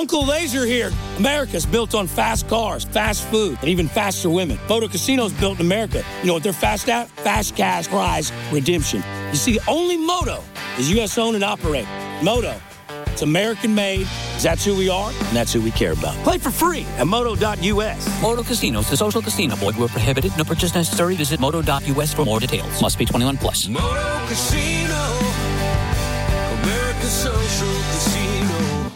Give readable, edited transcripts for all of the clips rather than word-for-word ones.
Uncle Laser here. America's built on fast cars, fast food, and even faster women. Moto Casino's built in America. You know what they're fast at? Fast cash prize redemption. You see, only Moto is U.S. owned and operated. Moto, it's American made. That's who we are, and that's who we care about. Play for free at moto.us. Moto Casinos, the social casino. Void where prohibited. No purchase necessary. Visit moto.us for more details. Must be 21 plus. Moto Casino, America's social casino.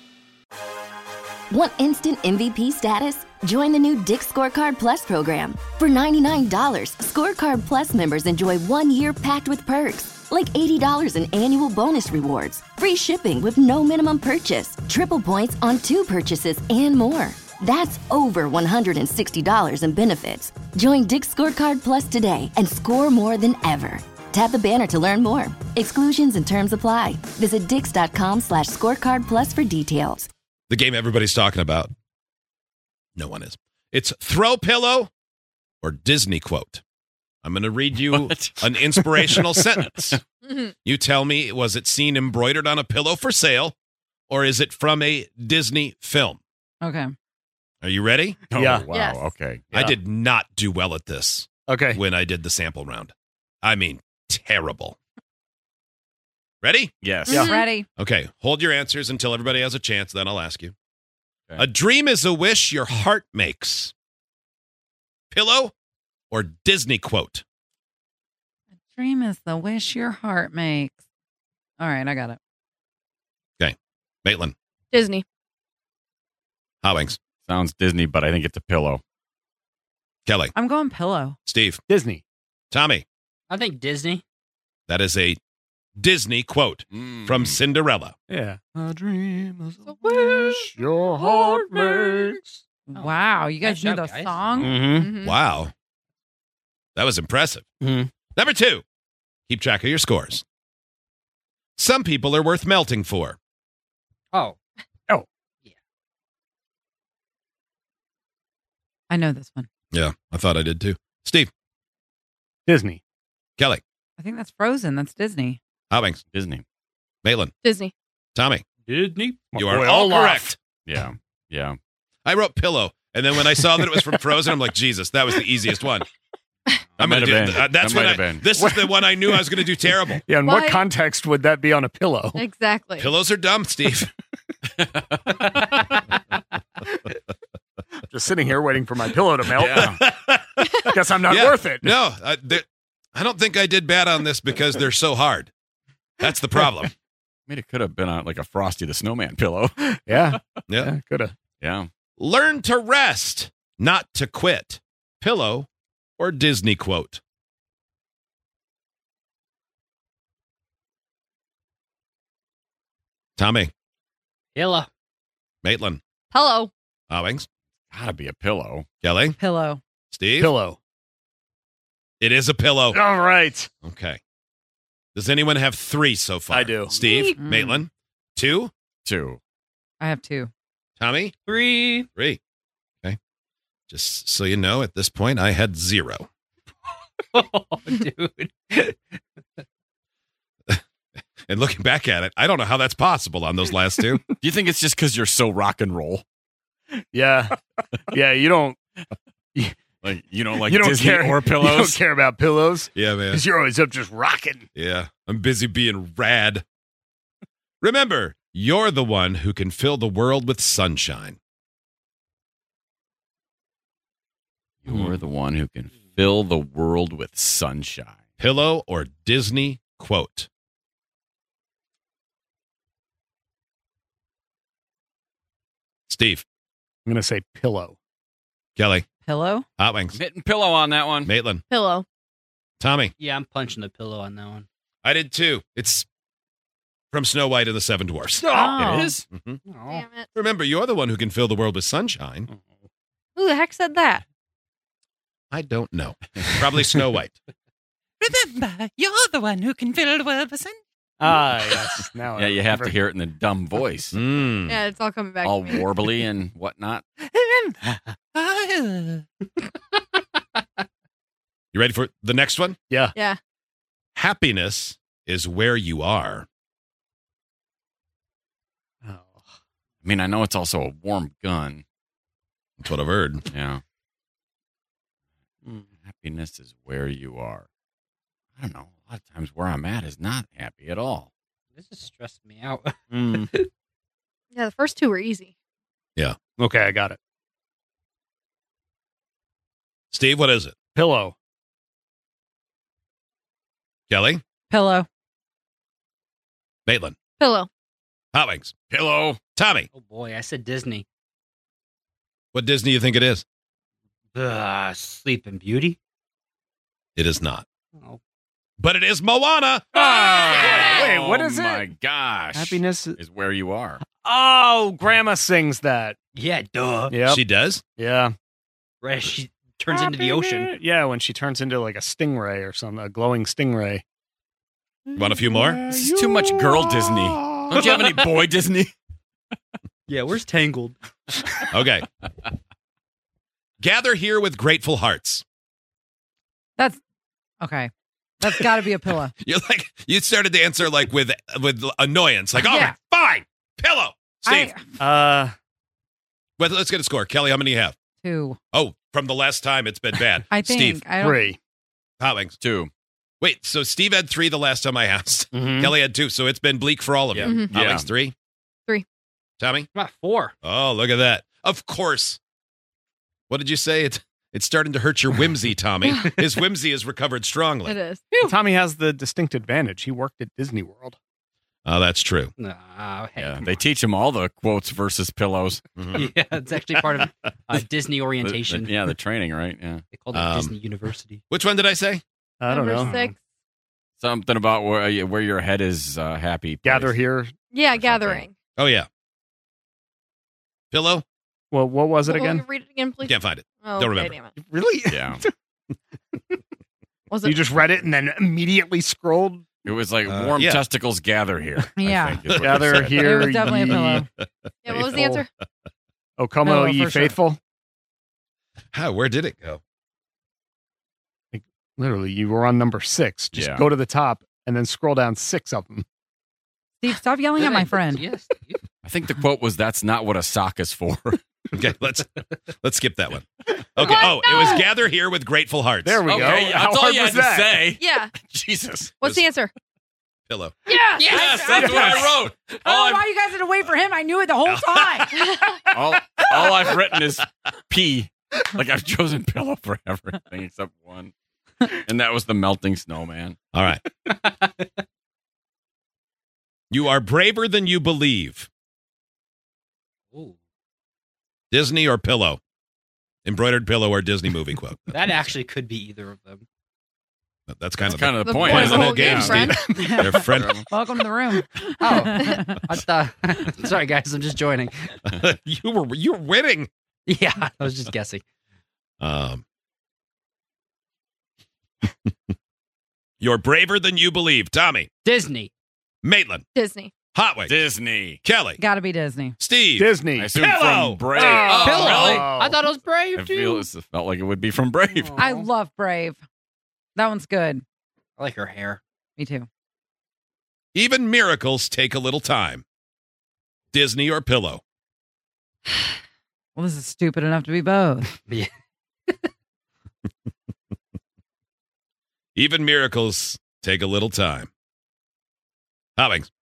Want instant MVP status? Join the new Dick's Scorecard Plus program. For $99, Scorecard Plus members enjoy 1 year packed with perks, like $80 in annual bonus rewards, free shipping with no minimum purchase, triple points on 2 purchases, and more. That's over $160 in benefits. Join Dick's Scorecard Plus today and score more than ever. Tap the banner to learn more. Exclusions and terms apply. Visit dix.com/scorecard plus for details. The game everybody's talking about. No one is. It's throw pillow or Disney quote. I'm going to read you an inspirational sentence. You tell me, was it seen embroidered on a pillow for sale, or is it from a Disney film? Okay. Are you ready? Oh, Yeah. wow. Yes. Okay. I did not do well at this Okay. when I did the sample round. I mean, terrible. Ready? Yes. Yeah. Ready. Okay, hold your answers until everybody has a chance, then I'll ask you. Okay. A dream is a wish your heart makes. Pillow or Disney quote? A dream is the wish your heart makes. All right, I got it. Maitland, Disney. Howings, Sounds Disney, but I think it's a pillow. Kelly, I'm going pillow. Steve, Disney. Tommy. I think Disney. That is a Disney quote from Cinderella. Yeah. A dream is a wish your heart makes. Wow, you guys Nice knew job, the guys. song? Mm-hmm. Wow. That was impressive. Mhm. Number 2, keep track of your scores. Some people are worth melting for. Oh. I know this one. Yeah, I thought I did too. Steve, Disney. Kelly, I think that's Frozen. That's Disney. Howings, Disney. Maitland, Disney. Tommy. Disney. You are Boy, all Olaf. correct. Yeah. Yeah. I wrote pillow, and then when I saw that it was from Frozen, I'm like, Jesus, that was the easiest one. I'm might gonna have do been. that's That what might have been. This is the one I knew I was going to do terrible. Yeah, in Why- what context would that be on a pillow? Exactly. Pillows are dumb, Steve. Just sitting here waiting for my pillow to melt. Yeah. Guess I'm not Yeah. worth it. No, I don't think I did bad on this because they're so hard. That's the problem. I mean, it could have been like a Frosty the Snowman pillow. Yeah. Yeah. Could have. Yeah. Learn to rest, not to quit. Pillow or Disney quote? Tommy, Pillow. Maitland, Hello. Howings, Gotta be a pillow. Kelly, Pillow. Steve. Pillow. It is a pillow. All right. Okay. Does anyone have 3 so far? I do. Steve, Mm. Maitland, 2, 2. I have 2. Tommy, 3. 3. Okay. Just so you know, at this point, I had 0. Oh, dude. And looking back at it, I don't know how that's possible on those last 2. Do you think it's just because you're so rock and roll? Yeah. Yeah, you don't Like you don't like you don't Disney care or You pillows? don't care about pillows. Yeah, man. Because you're always up just rocking. Yeah, I'm busy being rad. Remember, you're the one who can fill the world with sunshine. You're the one who can fill the world with sunshine. Pillow or Disney quote? Steve, I'm going to say pillow. Kelly, Pillow. Hot Wings, Mitten pillow on that one. Maitland, Pillow. Tommy. Yeah, I'm punching the pillow on that one. I did too. It's from Snow White and the Seven Dwarfs. Oh. It is. Mhm. Damn it. Remember, you're the one who can fill the world with sunshine. Who the heck said that? I don't know. Probably Snow White. Remember, you're the one who can fill the world with sun. Ah, yes. Now Yeah, I you have to remember. hear it in the dumb voice. Mm. Yeah, it's all coming back All to me. warbly and whatnot. Remember. You ready for the next one? Yeah. Yeah. Happiness is where you are. Oh. I mean, I know it's also a warm gun. That's what I've heard. Yeah. Happiness is where you are. I don't know. A lot of times where I'm at is not happy at all. This is stressing me out. Yeah, the first two were easy. Yeah. Okay, I got it. Steve, what is it? Pillow. Kelly? Pillow. Maitland? Pillow. Hot Wings? Pillow. Tommy? Oh boy, I said Disney. What Disney you think it is? Sleeping Beauty. It is not. Oh, But it is Moana. Wait, what is Oh, it? my gosh. Happiness. is where you are. Oh, Grandma sings that. yeah, duh. Yep. She does? Yeah. Right, she turns into the ocean. Yeah, when she turns into like a stingray or something, a glowing stingray. Want a few more? This is too much girl Disney. Don't you have any boy Disney? Yeah, where's Tangled? Okay. Gather here with grateful hearts. That's okay. That's got to be a pillow. You're like, you started to answer like with annoyance. Like, all Yeah. right, fine. Pillow. Steve. Well, let's get a score. Kelly, how many do you have? 2. Oh, from the last time it's been bad. I think. Steve. I don't, 3. Hot Wings. 2. Wait, so Steve had 3 the last time I asked. Mhm. Kelly had 2, so it's been bleak for all of you. Yeah. Mhm. Hot Yeah. Wings, 3? 3. Tommy? I'm at 4. Oh, look at that. Of course. What did you say? It's starting to hurt your whimsy, Tommy. His whimsy has recovered strongly. It is. Tommy has the distinct advantage. He worked at Disney World. Oh, that's true. Nah, hey, Yeah, come they on. teach him all the quotes versus pillows. Mhm. Yeah, it's actually part of Disney orientation. Yeah, the training, right? Yeah. They call it Disney University. Which one did I say? I don't Number know. 6. Something about where your head is happy. place. Gather here. Yeah, something. gathering. Oh, yeah. Pillow? Well, what was it Will you again? read it again, please? Can't find it. Oh, Don't okay, remember. damn it. Really? Yeah. Was You it? just read it and then immediately scrolled. It was like warm yeah. testicles gather here. I Yeah. think is what it Gather said. here. It was definitely a ye- pillow. Yeah, what was the answer? O come, Pillow, O ye for sure. faithful. How? Where did it go? Literally, you were on number 6. Just Yeah. go to the top and then scroll down 6 of them. Steve, stop yelling at my friend. Yes. I think the quote was, "That's not what a sock is for." Okay, let's skip that one. Okay. What? Oh, it was No. gather here with grateful hearts. There we Okay, go. How that's all hard you was had to that? say. Yeah. Jesus. What's the answer? Pillow. Yes. Yes, that's what I wrote. I don't know why you guys had to wait for him. I knew it the whole time. All I've written is P. Like I've chosen pillow for everything except one, and that was the melting snowman. All right. You are braver than you believe. Ooh, Disney or pillow? Embroidered pillow or Disney movie quote? that actually could be either of them. That's kind That's of kind of the The point, point of isn't the it? whole game, Yeah. Steve. They're friend. Welcome to the room. Oh, I thought. Sorry, guys, I'm just joining. You're winning. Yeah, I was just guessing. You're braver than you believe. Tommy, Disney. Maitland, Disney. Hot Wings, Disney. Kelly, Got to be Disney. Steve, Disney. I assume Pillow. from Brave. Oh, Pillow. really? I thought it was Brave I too. feel it felt like it would be from Brave. I love Brave. That one's good. I like her hair. Me too. Even miracles take a little time. Disney or pillow? Well, this is stupid enough to be both. Yeah. Even miracles take a little time. Hot Wings.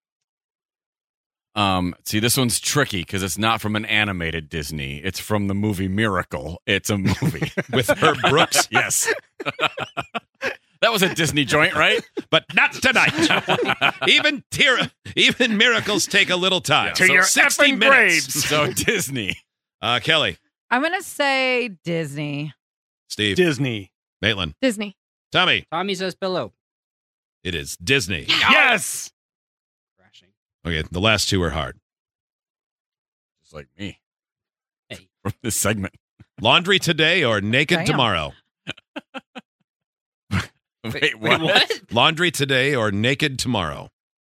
See, this one's tricky because it's not from an animated Disney. It's from the movie Miracle. It's a movie With Herb Brooks? Yes. That was a Disney joint, right? But not tonight. Even miracles take a little time. To your 60 effing minutes. graves. So Disney. Kelly, I'm going to say Disney. Steve, Disney. Maitland, Disney. Tommy. Tommy says pillow. It is Disney. Yes. Crashing. Okay, the last two are hard. Just like me. Hey. From this segment. Laundry today or naked Damn. tomorrow? Wait, what? Laundry today or naked tomorrow?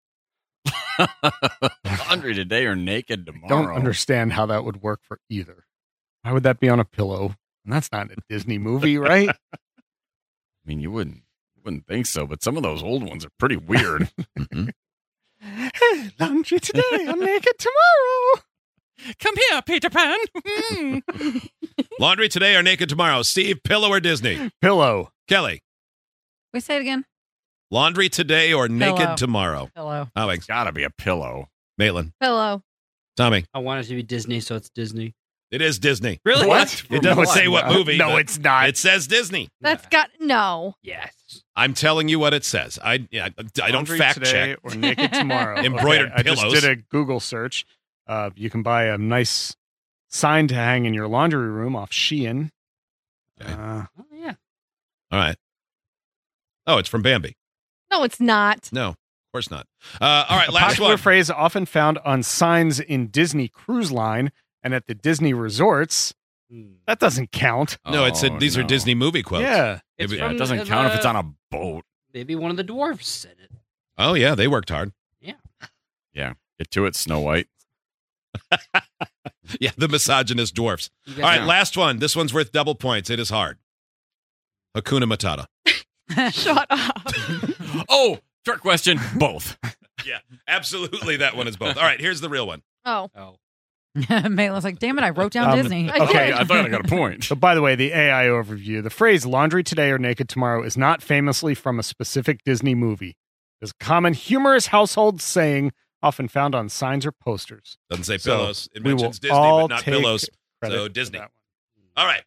Laundry today or naked tomorrow? Don't understand how that would work for either. Why would that be on a pillow? And that's not a Disney movie, right? I mean, you wouldn't think so, but some of those old ones are pretty weird. Mhm. Laundry today or naked tomorrow. Come here, Peter Pan. Laundry today or naked tomorrow? Steve, pillow or Disney? Pillow. Kelly, We say it again. laundry today or naked Pillow. tomorrow? Hello. Alex, Gotta be a pillow. Maitland, Pillow. Tommy, I want it to be Disney, so it's Disney. it is Disney. Really? What? It doesn't say what movie. No, but it's not. It says Disney. That's got no. Yes. I'm telling you what it says. I don't Laundry fact today check. or naked tomorrow. Embroidered I just pillows. did a Google search. You can buy a nice sign to hang in your laundry room off Shein. Okay. Oh, yeah. All right. Oh, it's from Bambi. No, it's not. No, of course not. All right, A last popular one. phrase often found on signs in Disney Cruise Line and at the Disney resorts. That doesn't count. No, it said these are no. Disney movie quotes. Yeah. It's Yeah, from it doesn't the- count if it's on a boat. Maybe one of the dwarves said it. Oh, yeah, they worked hard. Yeah. Get to it, Snow White. Yeah, the misogynist dwarfs. You All guys right, know. last one. This one's worth double points. It is hard. Hakuna Matata. Shut up. Oh, trick question. Both. Yeah, absolutely. That one is both. All right, here's the real one. Oh. Oh. Maitland's like, damn it, I wrote down Disney. I Okay. did. I thought I got a point. So, by the way, the AI overview, the phrase laundry today or naked tomorrow is not famously from a specific Disney movie. It's a common humorous household saying often found on signs or posters. Doesn't say So, pillows. It we will mentions Disney, all but not take pillows. credit So for Disney. that one. All right.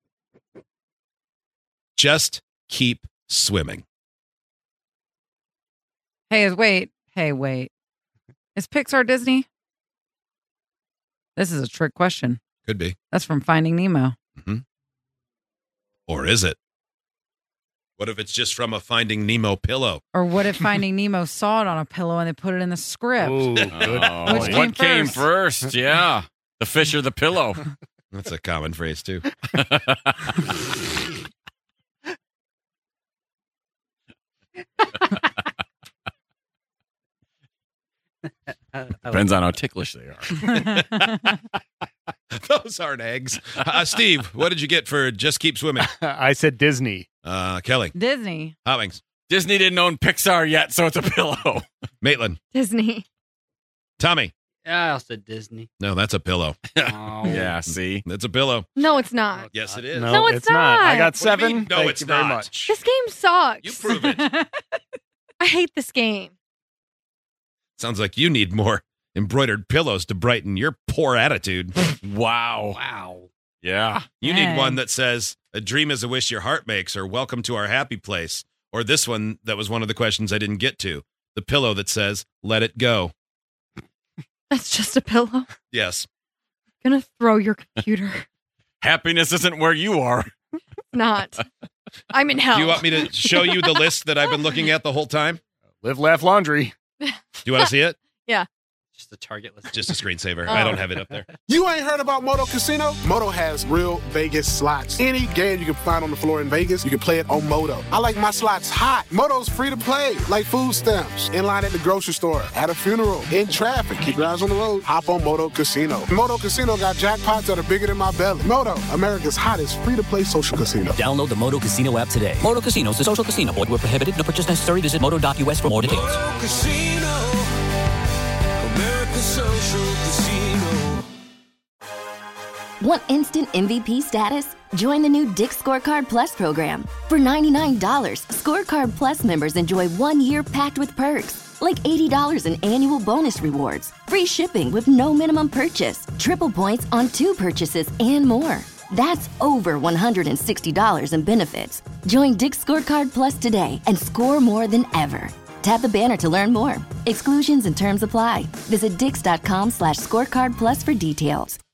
Just keep swimming. Hey, wait. Is Pixar Disney? This is a trick question. Could be. That's from Finding Nemo. Or is it? What if it's just from a Finding Nemo pillow? Or what if Finding Nemo saw it on a pillow and they put it in the script? Ooh, good. Oh, Which came what came first? first? Yeah. The fish or the pillow? That's a common phrase, too. Depends on how ticklish they are. Those aren't eggs. Steve, what did you get for Just Keep Swimming? I said Disney. Kelly. Disney. Hoppings. Disney didn't own Pixar yet, so it's a pillow. Maitland. Disney. Tommy. Yeah, I said Disney. No, that's a pillow. Oh. Yeah, see? That's a pillow. No, it's not. Yes, it is. No, it's not. I got What do you 7. mean? No, Thank it's you very not. much. This game sucks. You prove it. I hate this game. Sounds like you need more embroidered pillows to brighten your poor attitude. Wow. Wow. Yeah. You need Dang. one that says, a dream is a wish your heart makes, or welcome to our happy place. Or this one that was one of the questions I didn't get to. The pillow that says, let it go. That's just a pillow. Yes. Gonna throw your computer. Happiness isn't where you are. Not. I'm in hell. Do you want me to show you the list that I've been looking at the whole time? Live, laugh, laundry. Do you want to see it? Just the target list. Just a screensaver. Oh. I don't have it up there. You ain't heard about Moto Casino? Moto has real Vegas slots. Any game you can find on the floor in Vegas, you can play it on Moto. I like my slots hot. Moto's free to play, like food stamps, in line at the grocery store, at a funeral, in traffic. Keep your eyes on the road. Hop on Moto Casino. Moto Casino got jackpots that are bigger than my belly. Moto, America's hottest free-to-play social casino. Download the Moto Casino app today. Moto Casino is a social casino. Void where prohibited. No purchase necessary. Visit moto.us for more details. Moto Casino. America's social casino. Want instant MVP status? Join the new Dick's Scorecard Plus program. For $99, Scorecard Plus members enjoy 1 year packed with perks, like $80 in annual bonus rewards, free shipping with no minimum purchase, triple points on 2 purchases, and more. That's over $160 in benefits. Join Dick's Scorecard Plus today and score more than ever. Tap the banner to learn more. Exclusions and terms apply. Visit dix.com/scorecard plus for details.